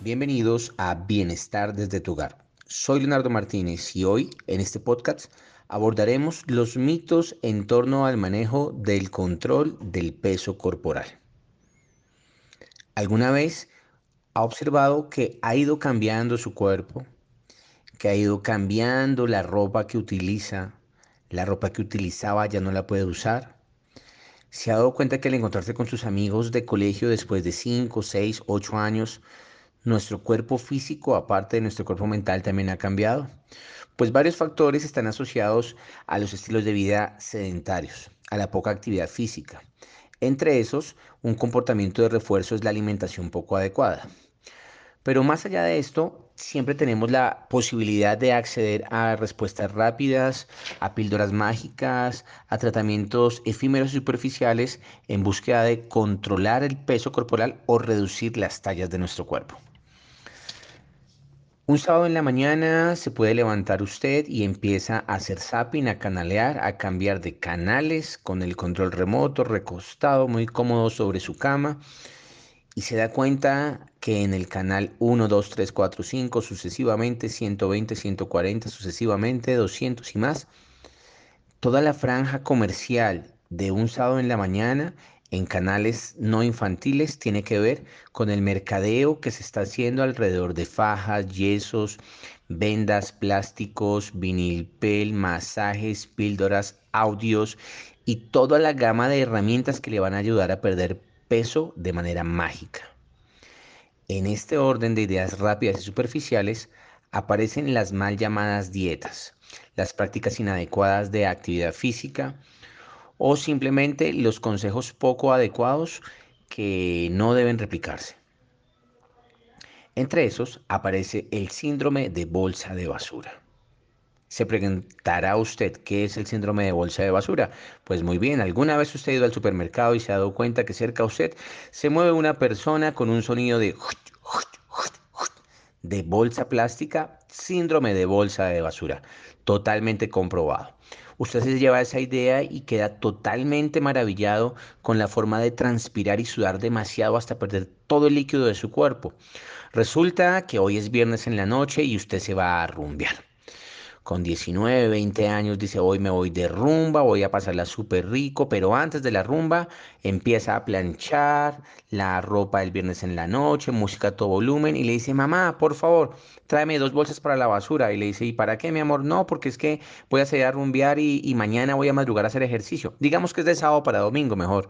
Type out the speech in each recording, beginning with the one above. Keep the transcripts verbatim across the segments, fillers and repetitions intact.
Bienvenidos a Bienestar desde tu hogar. Soy Leonardo Martínez y hoy en este podcast abordaremos los mitos en torno al manejo del control del peso corporal. ¿Alguna vez ha observado que ha ido cambiando su cuerpo, que ha ido cambiando la ropa que utiliza, la ropa que utilizaba ya no la puede usar? ¿Se ha dado cuenta que al encontrarse con sus amigos de colegio después de cinco, seis, ocho años, nuestro cuerpo físico, aparte de nuestro cuerpo mental, también ha cambiado? Pues varios factores están asociados a los estilos de vida sedentarios, a la poca actividad física. Entre esos, un comportamiento de refuerzo es la alimentación poco adecuada. Pero más allá de esto, siempre tenemos la posibilidad de acceder a respuestas rápidas, a píldoras mágicas, a tratamientos efímeros y superficiales en búsqueda de controlar el peso corporal o reducir las tallas de nuestro cuerpo. Un sábado en la mañana se puede levantar usted y empieza a hacer zapping, a canalear, a cambiar de canales con el control remoto, recostado, muy cómodo sobre su cama, y se da cuenta que en el canal uno, dos, tres, cuatro, cinco, sucesivamente, ciento veinte, ciento cuarenta, sucesivamente, doscientos y más, toda la franja comercial de un sábado en la mañana en canales no infantiles tiene que ver con el mercadeo que se está haciendo alrededor de fajas, yesos, vendas, plásticos, vinilpel, masajes, píldoras, audios y toda la gama de herramientas que le van a ayudar a perder peso de manera mágica. En este orden de ideas rápidas y superficiales aparecen las mal llamadas dietas, las prácticas inadecuadas de actividad física o simplemente los consejos poco adecuados que no deben replicarse. Entre esos aparece el síndrome de bolsa de basura. Se preguntará usted, ¿qué es el síndrome de bolsa de basura? Pues muy bien, ¿alguna vez usted ha ido al supermercado y se ha dado cuenta que cerca a usted se mueve una persona con un sonido de de bolsa plástica? Síndrome de bolsa de basura, totalmente comprobado. Usted se lleva esa idea y queda totalmente maravillado con la forma de transpirar y sudar demasiado hasta perder todo el líquido de su cuerpo. Resulta que hoy es viernes en la noche y usted se va a rumbear. Con diecinueve, veinte años dice, hoy me voy de rumba, voy a pasarla súper rico, pero antes de la rumba empieza a planchar la ropa del viernes en la noche, música a todo volumen y le dice, mamá, por favor, tráeme dos bolsas para la basura. Y le dice, ¿y para qué, mi amor? No, porque es que voy a salir a rumbear y, y mañana voy a madrugar a hacer ejercicio. Digamos que es de sábado para domingo mejor.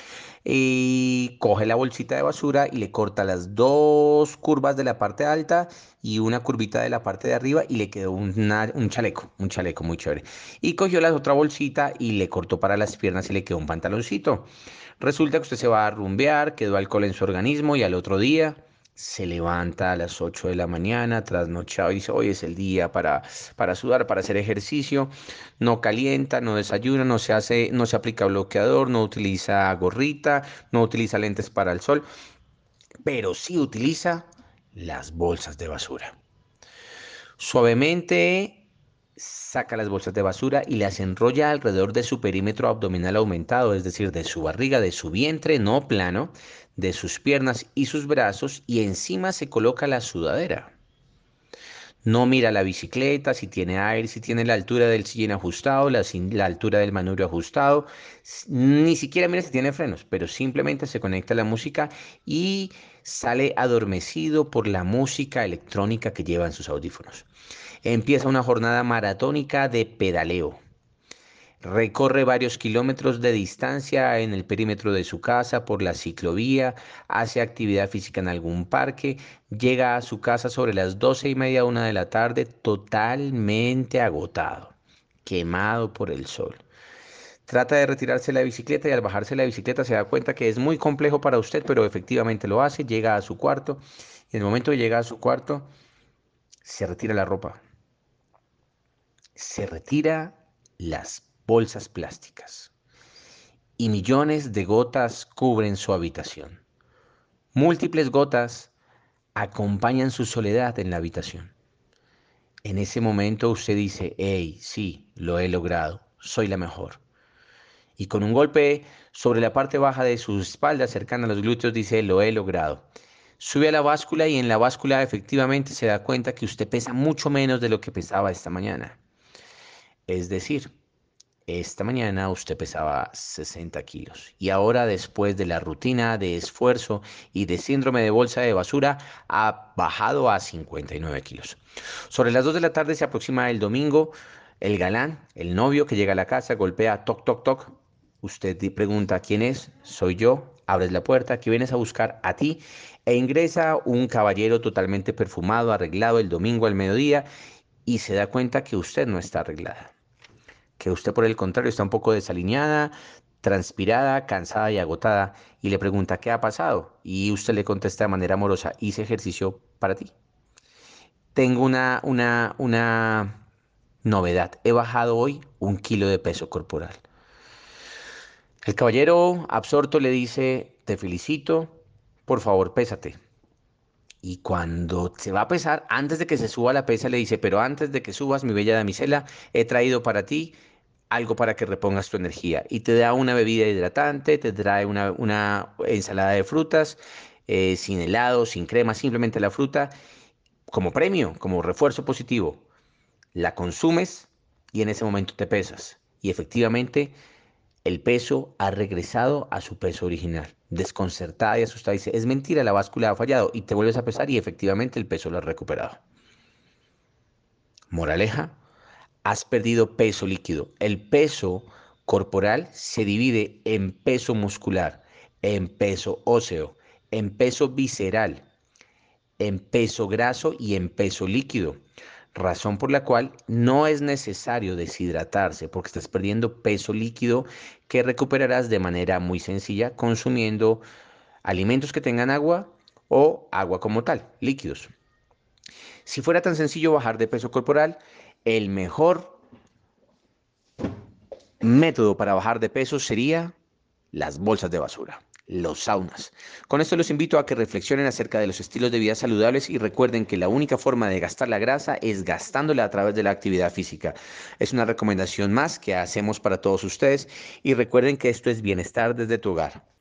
Y coge la bolsita de basura y le corta las dos curvas de la parte alta y una curvita de la parte de arriba y le quedó una- un chaleco, un chaleco muy chévere. Y cogió la otra bolsita y le cortó para las piernas y le quedó un pantaloncito. Resulta que usted se va a rumbear, quedó alcohol en su organismo y al otro día se levanta a las ocho de la mañana, trasnochado, y dice, hoy es el día para, para sudar, para hacer ejercicio. No calienta, no desayuna, no se hace, no se aplica bloqueador, no utiliza gorrita, no utiliza lentes para el sol, pero sí utiliza las bolsas de basura. Suavemente saca las bolsas de basura y las enrolla alrededor de su perímetro abdominal aumentado, es decir, de su barriga, de su vientre no plano, de sus piernas y sus brazos, y encima se coloca la sudadera. No mira la bicicleta, si tiene aire, si tiene la altura del sillín ajustado, la, la altura del manubrio ajustado, ni siquiera mira si tiene frenos, pero simplemente se conecta a la música y sale adormecido por la música electrónica que lleva en sus audífonos. Empieza una jornada maratónica de pedaleo. Recorre varios kilómetros de distancia en el perímetro de su casa por la ciclovía, hace actividad física en algún parque, llega a su casa sobre las doce y media, una de la tarde, totalmente agotado, quemado por el sol. Trata de retirarse de la bicicleta y al bajarse de la bicicleta se da cuenta que es muy complejo para usted, pero efectivamente lo hace, llega a su cuarto y en el momento de llegar a su cuarto se retira la ropa, se retira las bolsas plásticas y millones de gotas cubren su habitación. Múltiples gotas acompañan su soledad en la habitación. En ese momento usted dice, hey, sí, lo he logrado, soy la mejor. Y con un golpe sobre la parte baja de su espalda, cercana a los glúteos, dice, lo he logrado. Sube a la báscula y en la báscula efectivamente se da cuenta que usted pesa mucho menos de lo que pesaba esta mañana. Es decir, esta mañana usted pesaba sesenta kilos y ahora después de la rutina de esfuerzo y de síndrome de bolsa de basura ha bajado a cincuenta y nueve kilos. Sobre las dos de la tarde se aproxima el domingo, el galán, el novio que llega a la casa, golpea toc toc toc. Usted di- pregunta quién es, soy yo, abres la puerta, que vienes a buscar a ti e ingresa un caballero totalmente perfumado, arreglado el domingo al mediodía y se da cuenta que usted no está arreglada, que usted por el contrario está un poco desaliñada, transpirada, cansada y agotada, y le pregunta qué ha pasado, y usted le contesta de manera amorosa, hice ejercicio para ti. Tengo una, una, una novedad, he bajado hoy un kilo de peso corporal. El caballero absorto le dice, te felicito, por favor, pésate. Y cuando se va a pesar, antes de que se suba a la pesa, le dice, pero antes de que subas, mi bella damisela, he traído para ti algo para que repongas tu energía. Y te da una bebida hidratante, te trae una, una ensalada de frutas, eh, sin helado, sin crema, simplemente la fruta, como premio, como refuerzo positivo. La consumes y en ese momento te pesas. Y efectivamente el peso ha regresado a su peso original. Desconcertada y asustada dice, es mentira, la báscula ha fallado. Y te vuelves a pesar y efectivamente el peso lo has recuperado. Moraleja, has perdido peso líquido. El peso corporal se divide en peso muscular, en peso óseo, en peso visceral, en peso graso y en peso líquido. Razón por la cual no es necesario deshidratarse porque estás perdiendo peso líquido que recuperarás de manera muy sencilla consumiendo alimentos que tengan agua o agua como tal, líquidos. Si fuera tan sencillo bajar de peso corporal, el mejor método para bajar de peso sería las bolsas de basura, los saunas. Con esto los invito a que reflexionen acerca de los estilos de vida saludables y recuerden que la única forma de gastar la grasa es gastándola a través de la actividad física. Es una recomendación más que hacemos para todos ustedes y recuerden que esto es bienestar desde tu hogar.